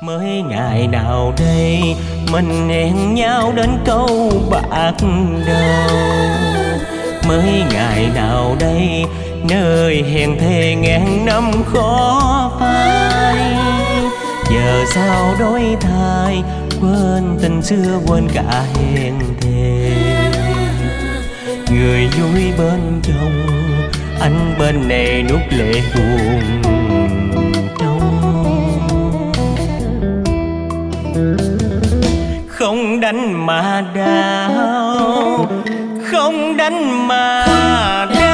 Mới ngày nào đây mình hẹn nhau đến câu bạc đầu. Mới ngày nào đây nơi hẹn thề ngàn năm khó phai. Giờ sao đổi thay quên tình xưa quên cả hẹn thề. Người vui bên trong anh bên này nuốt lệ buồn trong. Không đánh mà đau, không đánh mà đau.